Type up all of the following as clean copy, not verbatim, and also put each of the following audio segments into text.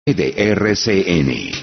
de RCN.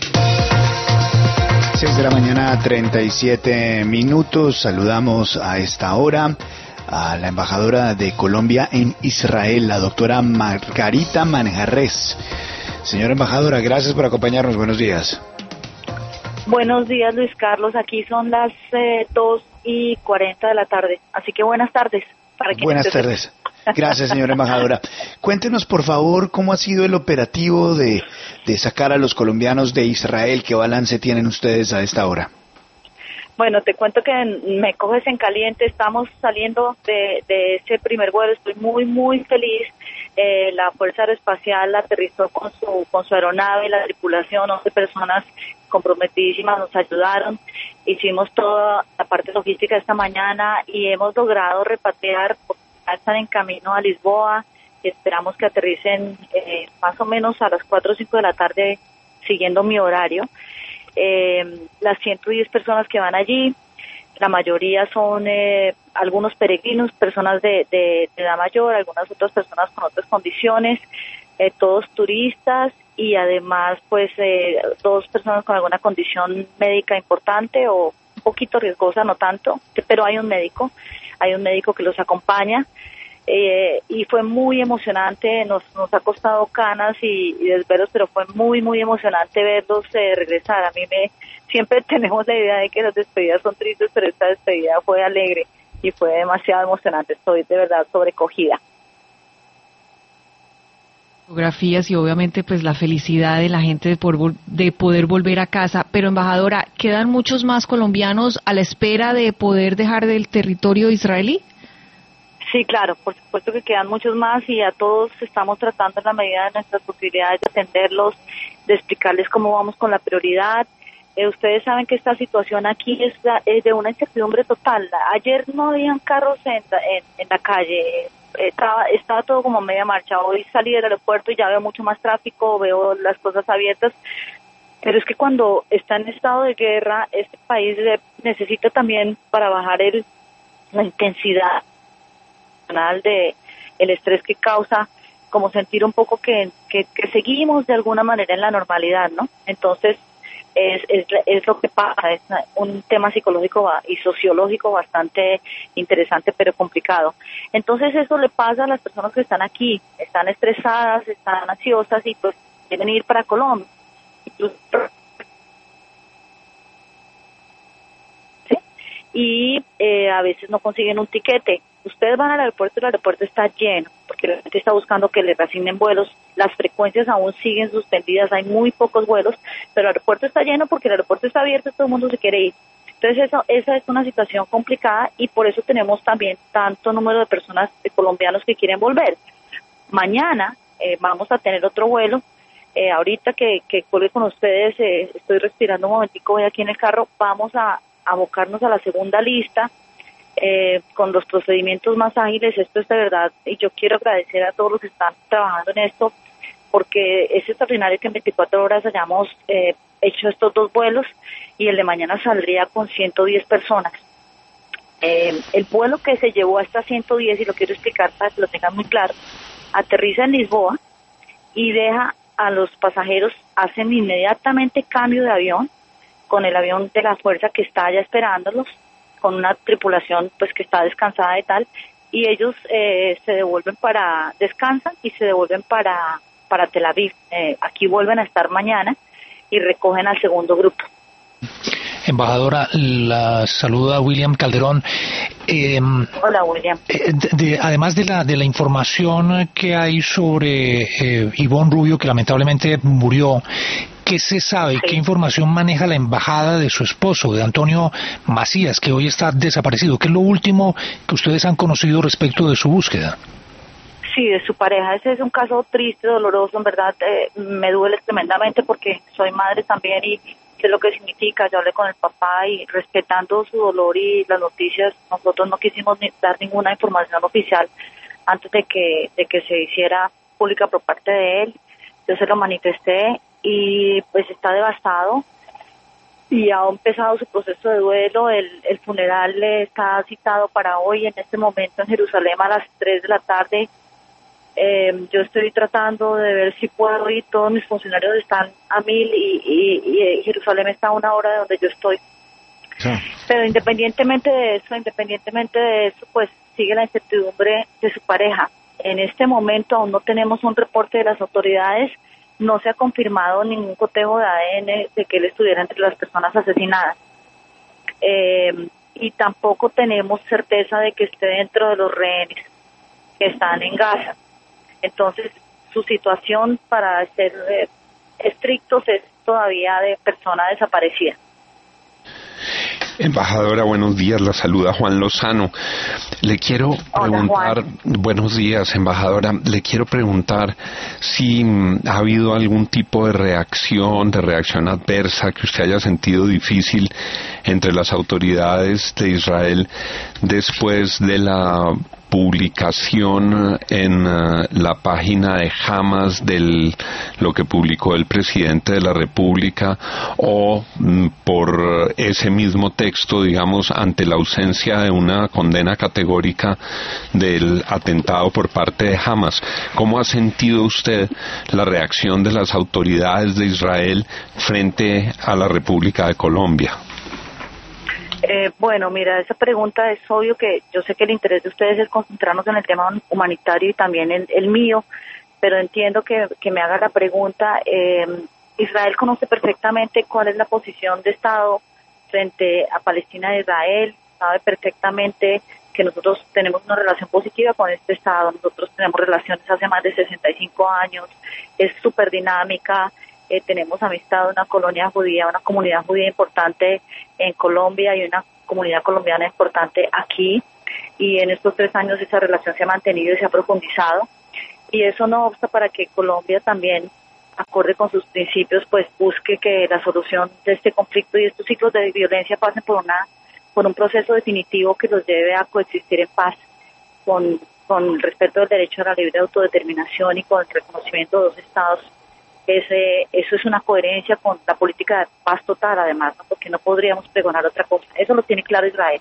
6 de la mañana, 37 minutos. Saludamos a esta hora a la embajadora de Colombia en Israel, la doctora Margarita Manjarrés. Señora embajadora, gracias por acompañarnos. Buenos días. Buenos días, Luis Carlos. Aquí son las 2:40 de la tarde. Así que buenas tardes. Buenas tardes. Gracias, señora embajadora. Cuéntenos, por favor, cómo ha sido el operativo de sacar a los colombianos de Israel. ¿Qué balance tienen ustedes a esta hora? Bueno, te cuento que me coges en caliente. Estamos saliendo de ese primer vuelo. Estoy muy feliz. La Fuerza Aeroespacial aterrizó con su aeronave, la tripulación, 11 personas comprometidísimas nos ayudaron. Hicimos toda la parte logística esta mañana y hemos logrado repatriar. Están en camino a Lisboa. Esperamos que aterricen más o menos a las 4 o 5 de la tarde, siguiendo mi horario. Las 110 personas que van allí, la mayoría son algunos peregrinos, personas de edad mayor, algunas otras personas con otras condiciones, todos turistas y además pues 2 personas con alguna condición médica importante o un poquito riesgosa, no tanto, pero hay un médico que los acompaña. Y fue muy emocionante, nos ha costado canas y desvelos, pero fue muy emocionante verlos regresar. A mí siempre tenemos la idea de que las despedidas son tristes, pero esta despedida fue alegre y fue demasiado emocionante. Estoy de verdad sobrecogida. Fotografías y obviamente pues la felicidad de la gente de poder volver a casa. Pero embajadora, ¿quedan muchos más colombianos a la espera de poder dejar del territorio israelí? Sí, claro, por supuesto que quedan muchos más y a todos estamos tratando en la medida de nuestras posibilidades de atenderlos, de explicarles cómo vamos con la prioridad. Ustedes saben que esta situación aquí es de una incertidumbre total. Ayer no habían carros en la calle, estaba todo como media marcha. Hoy salí del aeropuerto y ya veo mucho más tráfico, veo las cosas abiertas. Pero es que cuando está en estado de guerra, este país necesita también para bajar la intensidad de el estrés que causa, como sentir un poco que seguimos de alguna manera en la normalidad, ¿no? Entonces es lo que pasa, es un tema psicológico y sociológico bastante interesante pero complicado. Entonces eso le pasa a las personas que están aquí, están estresadas, están ansiosas y pues quieren ir para Colombia. ¿Sí? Y a veces no consiguen un tiquete. Ustedes van al aeropuerto y el aeropuerto está lleno, porque la gente está buscando que le reasignen vuelos, las frecuencias aún siguen suspendidas, hay muy pocos vuelos, pero el aeropuerto está lleno porque el aeropuerto está abierto y todo el mundo se quiere ir. Entonces esa es una situación complicada y por eso tenemos también tanto número de personas, de colombianos que quieren volver. Mañana vamos a tener otro vuelo, ahorita que vuelvo con ustedes, estoy respirando un momentico, voy aquí en el carro, vamos a abocarnos a la segunda lista, con los procedimientos más ágiles. Esto es de verdad, y yo quiero agradecer a todos los que están trabajando en esto, porque es extraordinario que en 24 horas hayamos hecho estos 2 vuelos y el de mañana saldría con 110 personas. El vuelo que se llevó a estas 110, y lo quiero explicar para que lo tengan muy claro, aterriza en Lisboa y deja a los pasajeros, hacen inmediatamente cambio de avión con el avión de la fuerza que está allá esperándolos, con una tripulación pues que está descansada y tal, y ellos se devuelven descansan y se devuelven para Tel Aviv. Aquí vuelven a estar mañana y recogen al segundo grupo. Embajadora, la saluda William Calderón. Hola, William. Además de la información que hay sobre Ivonne Rubio, que lamentablemente murió, ¿qué se sabe? Sí. ¿Qué información maneja la embajada de su esposo, de Antonio Macías, que hoy está desaparecido? ¿Qué es lo último que ustedes han conocido respecto de su búsqueda? Sí, de su pareja. Ese es un caso triste, doloroso, en verdad. Me duele tremendamente porque soy madre también y sé lo que significa. Yo hablé con el papá y respetando su dolor y las noticias, nosotros no quisimos dar ninguna información oficial antes de que se hiciera pública por parte de él. Yo se lo manifesté y pues está devastado y ha empezado su proceso de duelo. El funeral está citado para hoy, en este momento en Jerusalén, a las 3 de la tarde. Yo estoy tratando de ver si puedo ir, todos mis funcionarios están a 1000 y Jerusalén está a 1 hora de donde yo estoy. Sí. Pero independientemente de eso, pues sigue la incertidumbre de su pareja. En este momento aún no tenemos un reporte de las autoridades, no se ha confirmado ningún cotejo de ADN de que él estuviera entre las personas asesinadas. Y tampoco tenemos certeza de que esté dentro de los rehenes que están en Gaza. Entonces, su situación, para ser estrictos, es todavía de persona desaparecida. Embajadora, buenos días, la saluda Juan Lozano. Le quiero preguntar, buenos días, embajadora, le quiero preguntar si ha habido algún tipo de reacción adversa que usted haya sentido difícil entre las autoridades de Israel después de la publicación en la página de Hamas de lo que publicó el presidente de la República, o por ese mismo texto, digamos, ante la ausencia de una condena categórica del atentado por parte de Hamas. ¿Cómo ha sentido usted la reacción de las autoridades de Israel frente a la República de Colombia? Bueno, mira, esa pregunta es obvio que yo sé que el interés de ustedes es concentrarnos en el tema humanitario y también el mío, pero entiendo que me haga la pregunta. Israel conoce perfectamente cuál es la posición de Estado frente a Palestina e Israel, sabe perfectamente que nosotros tenemos una relación positiva con este Estado, nosotros tenemos relaciones hace más de 65 años, es súper dinámica. Tenemos amistad, una colonia judía, una comunidad judía importante en Colombia y una comunidad colombiana importante aquí, y en estos 3 años esa relación se ha mantenido y se ha profundizado, y eso no obsta para que Colombia también, acorde con sus principios, pues busque que la solución de este conflicto y estos ciclos de violencia pasen por un proceso definitivo que los lleve a coexistir en paz con el respeto del derecho a la libre autodeterminación y con el reconocimiento de 2 estados. Eso es una coherencia con la política de paz total, además, ¿no? Porque no podríamos pregonar otra cosa. Eso lo tiene claro Israel.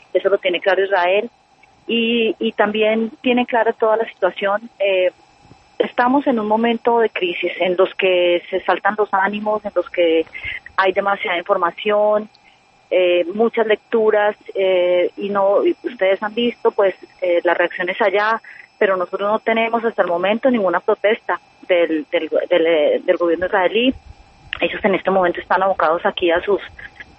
Y también tiene clara toda la situación. Estamos en un momento de crisis en los que se saltan los ánimos, en los que hay demasiada información, muchas lecturas, y ustedes han visto pues las reacciones allá, pero nosotros no tenemos hasta el momento ninguna protesta del gobierno israelí. Ellos en este momento están abocados aquí a su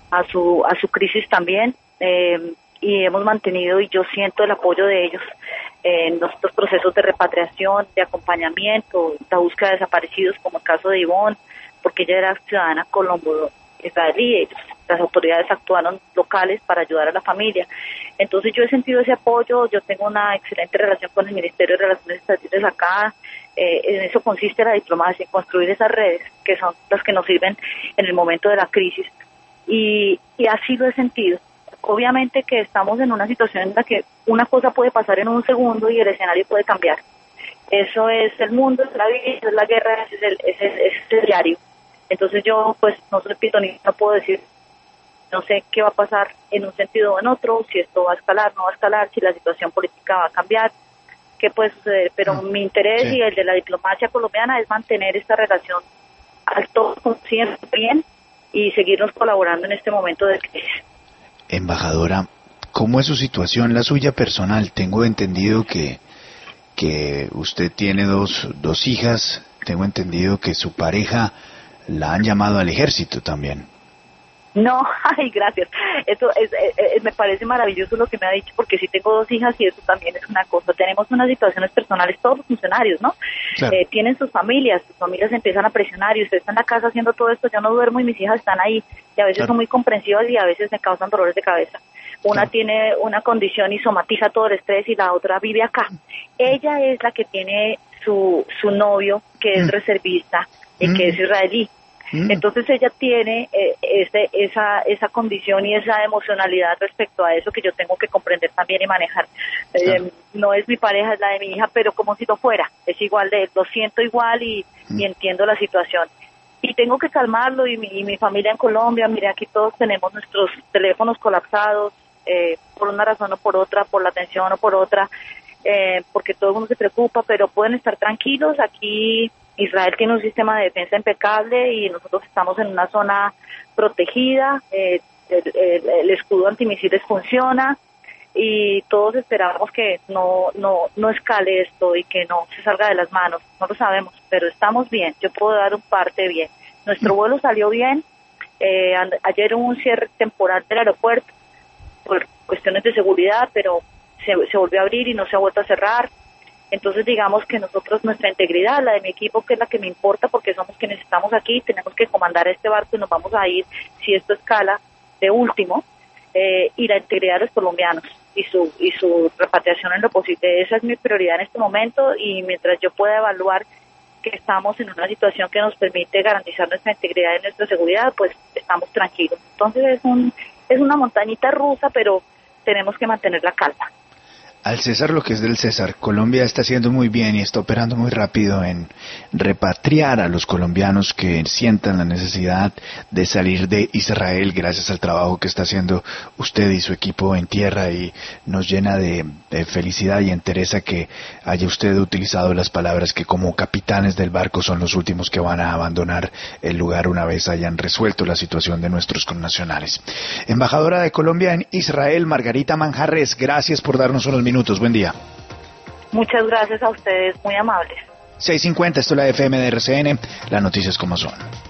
crisis también, y hemos mantenido, y yo siento el apoyo de ellos en estos procesos de repatriación, de acompañamiento, la búsqueda de desaparecidos, como el caso de Ivonne, porque ella era ciudadana colombo-israelí. Las autoridades actuaron locales para ayudar a la familia. Entonces yo he sentido ese apoyo, yo tengo una excelente relación con el Ministerio de Relaciones Exteriores acá. En eso consiste la diplomacia, en construir esas redes que son las que nos sirven en el momento de la crisis, y así lo he sentido. Obviamente que estamos en una situación en la que una cosa puede pasar en un segundo y el escenario puede cambiar. Eso es el mundo, es la vida, es la guerra, es el diario. Entonces yo pues no repito, no puedo decir, no sé qué va a pasar en un sentido o en otro, si esto va a escalar, no va a escalar, si la situación política va a cambiar, qué puede suceder, pero mi interés y el de la diplomacia colombiana es mantener esta relación al todo, siempre bien, y seguirnos colaborando en este momento de crisis. Embajadora, ¿cómo es su situación, la suya personal? Tengo entendido que usted tiene dos hijas, tengo entendido que su pareja la han llamado al ejército también. No, ay, gracias. Eso me parece maravilloso lo que me ha dicho, porque sí tengo 2 hijas y eso también es una cosa. Tenemos unas situaciones personales, todos los funcionarios, ¿no? Claro. Tienen sus familias empiezan a presionar, y usted está en la casa haciendo todo esto, yo no duermo y mis hijas están ahí, y a veces son muy comprensivas y a veces me causan dolores de cabeza. Una tiene una condición y somatiza todo el estrés, y la otra vive acá. Ella es la que tiene su novio, que es reservista y que es israelí. Entonces ella tiene esa condición y esa emocionalidad respecto a eso que yo tengo que comprender también y manejar. No es mi pareja, es la de mi hija, pero como si lo fuera. Es igual lo siento igual y entiendo la situación. Y tengo que calmarlo, y mi familia en Colombia, mire, aquí todos tenemos nuestros teléfonos colapsados, por una razón o por otra, por la tensión o por otra. porque todo el mundo se preocupa, pero pueden estar tranquilos. Aquí Israel tiene un sistema de defensa impecable y nosotros estamos en una zona protegida, el escudo antimisiles funciona y todos esperamos que no escale esto y que no se salga de las manos. No lo sabemos, pero estamos bien. Yo puedo dar un parte bien. Nuestro vuelo salió bien. Ayer hubo un cierre temporal del aeropuerto por cuestiones de seguridad, pero se volvió a abrir y no se ha vuelto a cerrar. Entonces digamos que nosotros, nuestra integridad, la de mi equipo, que es la que me importa porque somos quienes estamos aquí, tenemos que comandar este barco y nos vamos a ir, si esto escala, de último, y la integridad de los colombianos y su repatriación en lo posible. Esa es mi prioridad en este momento, y mientras yo pueda evaluar que estamos en una situación que nos permite garantizar nuestra integridad y nuestra seguridad, pues estamos tranquilos. Entonces es una montañita rusa, pero tenemos que mantener la calma. Al César lo que es del César. Colombia está haciendo muy bien y está operando muy rápido en repatriar a los colombianos que sientan la necesidad de salir de Israel, gracias al trabajo que está haciendo usted y su equipo en tierra, y nos llena de felicidad y entereza que haya usted utilizado las palabras que como capitanes del barco son los últimos que van a abandonar el lugar una vez hayan resuelto la situación de nuestros connacionales. Embajadora de Colombia en Israel, Margarita Manjarres, gracias por darnos unos minutos. Buen día. Muchas gracias a ustedes, muy amables. 6:50, esto es la FM de RCN, las noticias como son.